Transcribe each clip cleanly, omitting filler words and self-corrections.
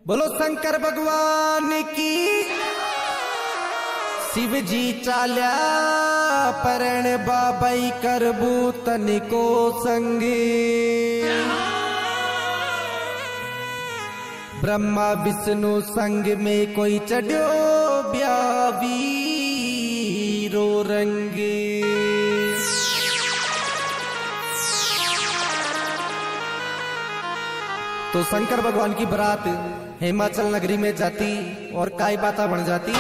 बोलो शंकर भगवान की। शिव जी चाल्या परण बाबाई करबू तनिको संगे। ब्रह्मा विष्णु संग में कोई चढ़ो ब्यावीरो रंगे। तो शंकर भगवान की बारात हिमाचल नगरी में जाती और काय बाता बन जाती।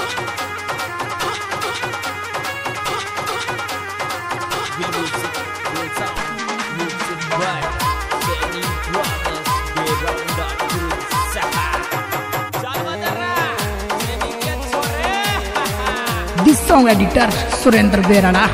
This song editor Surendra Berala.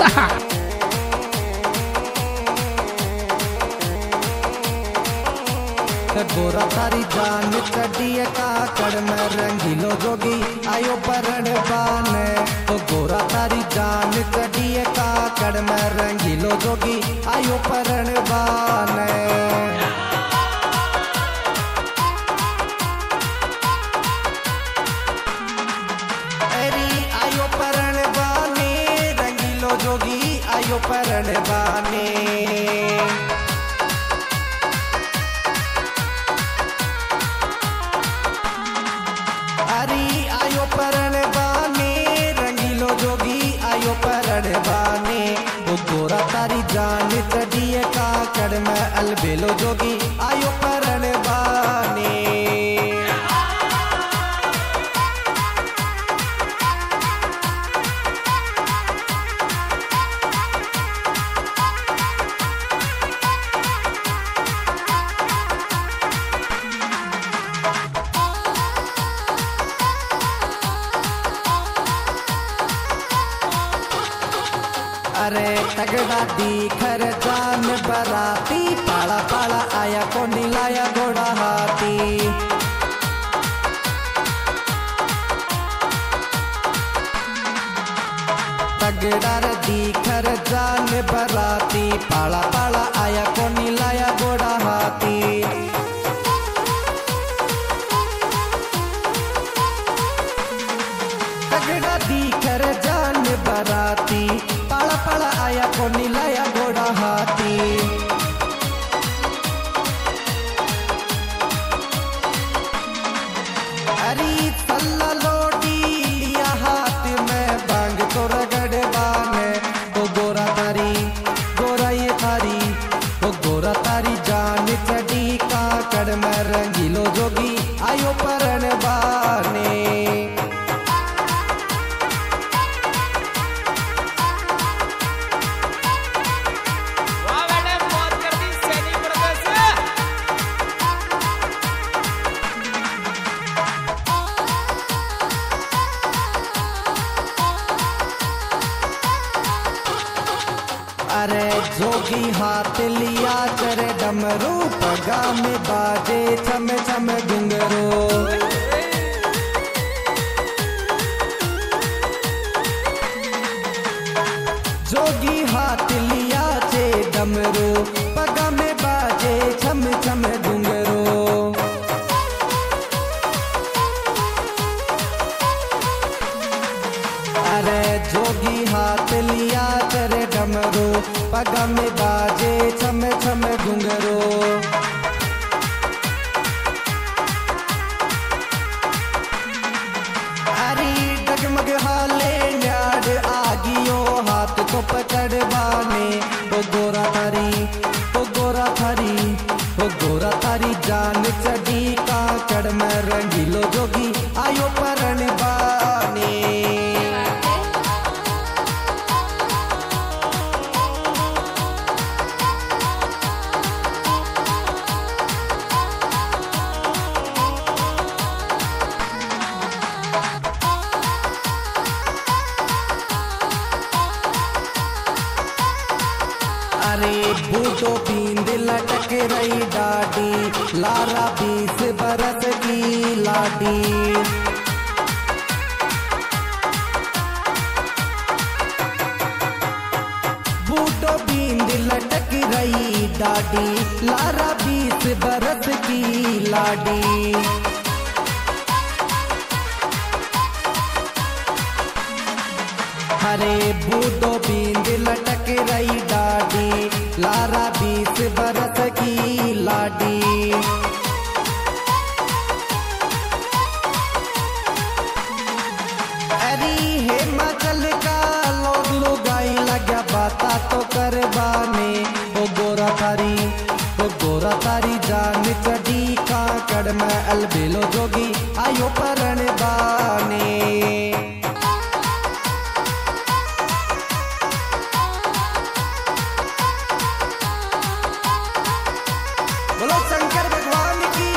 गोरा तारी जान चढ़िए काकड़ में रंगीलो जोगी आयो परण बाने। तो गोरा तारी जान चढ़िए काकड़ में रंगीलो जोगी आयो परण बाने। अरे आयो परण बाने रंगीलो जोगी आयो परण बाने। आयो परण बाने रंगीलो जोगी आयो परण बाने। वो गोरा तारी जान चढ़िए काकड़ में अलबेलो जोगी आयो परण बाने। अरे तगड़ा दिखर जान बराती पाला पाला आया को नीलाया घोड़ा हाथी। तगड़ा दिखर जान बराती पाला पाला आया को नीलाया घोड़ा हाथी। तगड़ा दिखर जान बराती पाला पाला आया को नीलाया घोड़ा हाथी। अरे सल्ला लोडी लिया हाथ में बांग तो रगड़ बाने। तो गोरा तारी गोरा ये थारी तो गोरा तारी जान चढ़ी काकड़ में रंगीलो जोगी आयो परण बाने। अरे जोगी हाथ लिया करे डमरू पगा में बाजे छम छम घुंघरू। जोगी हाथ लिया चे डमरू पगा में बाजे छम छम घुंघरू। अरे जोगी हाथ लिया करे डमरू पगा में बाजे छम छम घुंघरू। अरे डगमग हाले न्याड़ आगियो हाथ को पकड़ बाने। तो गोरा थारी तो गोरा थारी तो गोरा थारी जान चढ़ी काकड़ में रंगीलो जोगी आयो परण बाने। अरे बूटो पींद लटक रही डाडी लारा 20 बरस की लाडी। बूटो पींद लटक रही डाडी लारा 20 बरस की लाडी। अरे बूढ़ो बींद लटक रही डाडी, लारा 20 बरस की लाडी। अरे हिमाचल का लोग लुगाई लग्या बाता तो करवाने। ओ गोरा तारी जान चढ़ी काकड़ में अलबेलो जोगी आयो परण बाने। बोलो शंकर भगवान की।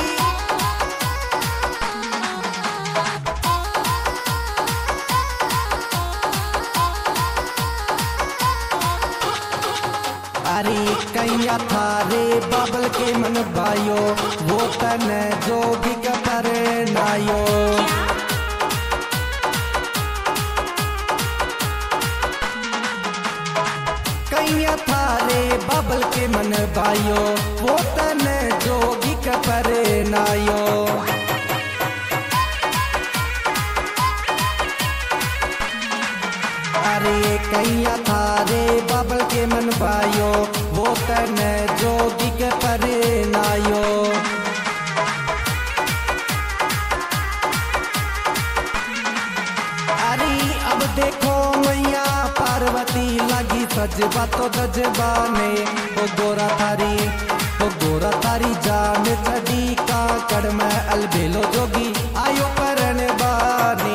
अरे कैया थारे बाबल के मन भाइयो, वो तन जोगी का परनायो। कैया थारे बाबल के मन भाइयो, वो तन जोगी का परनायो। अरे कैया थारे बाबल के मन भाइयो, वो तन जोगी के परनायो। अरे अब देखो मैया पार्वती लगी सजबा तो दजबाने। ओ गोरा तारी जान चढ़ी काकड़ में अलबेलो जोगी आयो परण बाने।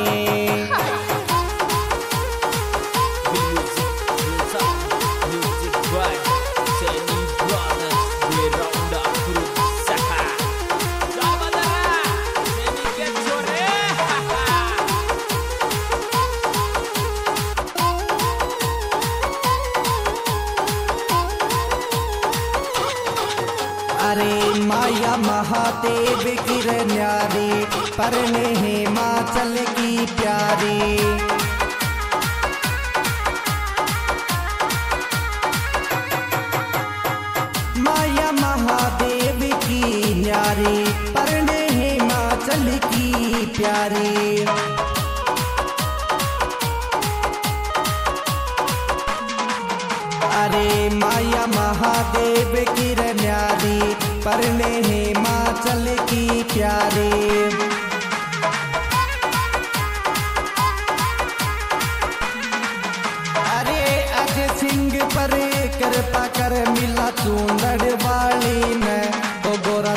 अरे माया महादेव की न्यारी, परने हिमाचल की प्यारी। माया महादेव की न्यारी, परने हिमाचल की प्यारी। अरे माया महादेव की न्यारी, परने हिमाचल की प्यारी। अरे अजय सिंह पर कृपा कर मिला चूंदड़ वाली में। ओ गोरा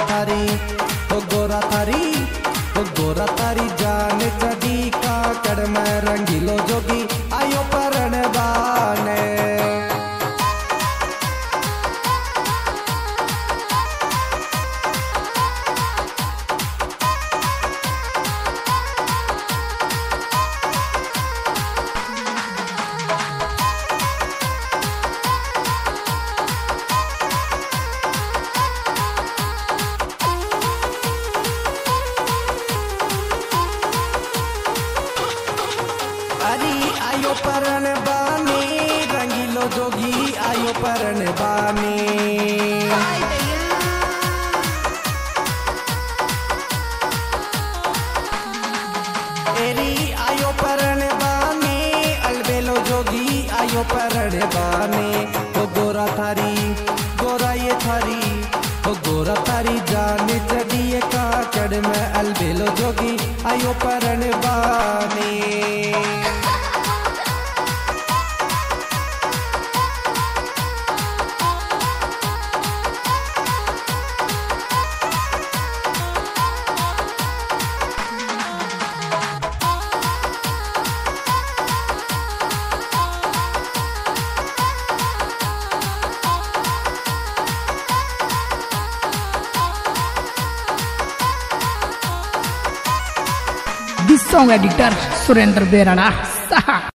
तारी जान चढ़ी काकड़ में रंगीलो जोगी आयो परण बाने। अरे आयो परण बाने, रंगीलो जोगी आयो परण बाने। एरी आयो परण बाने, अलबेलो जोगी आयो परण बाने। ओ गोरा थारी जान चढ़ी काकड़ में अलबेलो जोगी आयो परण बाने। This song editor Surendra Berala Saha.